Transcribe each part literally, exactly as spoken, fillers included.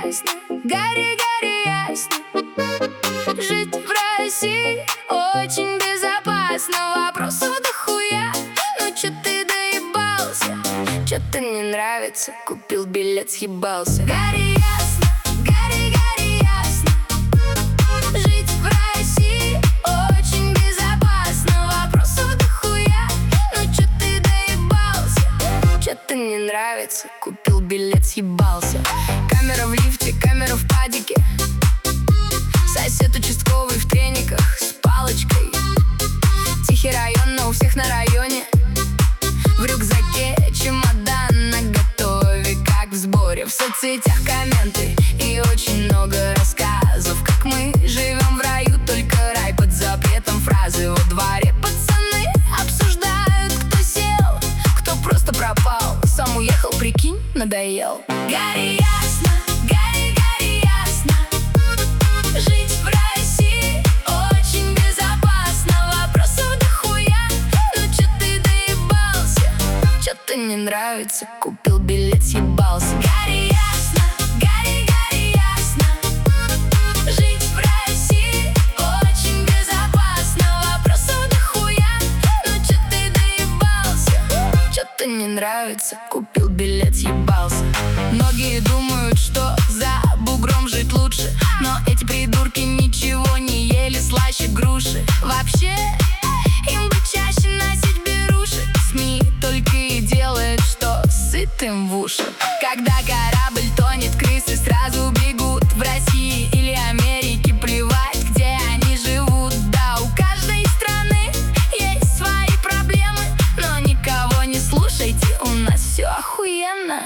ясно, гори, гори, ясно. Жить в России очень безопасно. Вопросов дохуя, ну чё ты доебался? Чё-то не нравится, купил билет, съебался. Гори, ясно, гори, гори, ясно. Жить в России очень безопасно. Вопросов дохуя, ну чё ты доебался? Чё-то не нравится, купил билет, съебался. Камера в лифте, камера в падике. Сосед участковый в трениках с палочкой. Тихий район, но у всех на районе. В рюкзаке чемодан наготове, как в сборе. В соцсетях комменты и очень много рассказов, как мы живем в раю, только рай под запретом. Фразы во дворе пацаны обсуждают, кто сел, кто просто пропал, сам уехал, прикинь, надоел. Гори, ясно, гори, гори, ясно. Жить в России очень безопасно. Вопросов дохуя, ну чё ты доебался? Чё-то не нравится, купил билет, съебался. Гори, ясно, гори, гори, ясно. Жить в России очень безопасно. Вопросов дохуя, ну чё ты доебался? Чё-то не нравится, купил билет, съебался. Многие думают, что за бугром жить лучше, но эти придурки ничего не ели слаще груши. Вообще, им бы чаще носить беруши. СМИ только и делают, что сытым в уши. Когда корабль тонет, крысы сразу бегут. В России или Америке плевать, где они живут. Да, у каждой страны есть свои проблемы, но никого не слушайте, у нас все охуенно.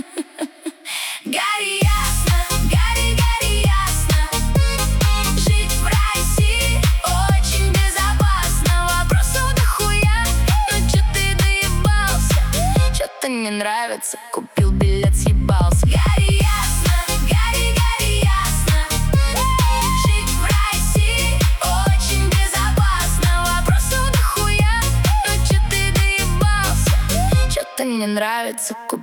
Гори, ясно, гори, гори, ясно. Жить в России очень безопасно. Вопросов дохуя, ну чё ты доебался? Чё-то не нравится, купил билет, съебался. Гори, ясно, гори, гори, ясно. Жить в России очень безопасно. Вопросов дохуя, ну чё ты доебался? Чё-то не нравится, купил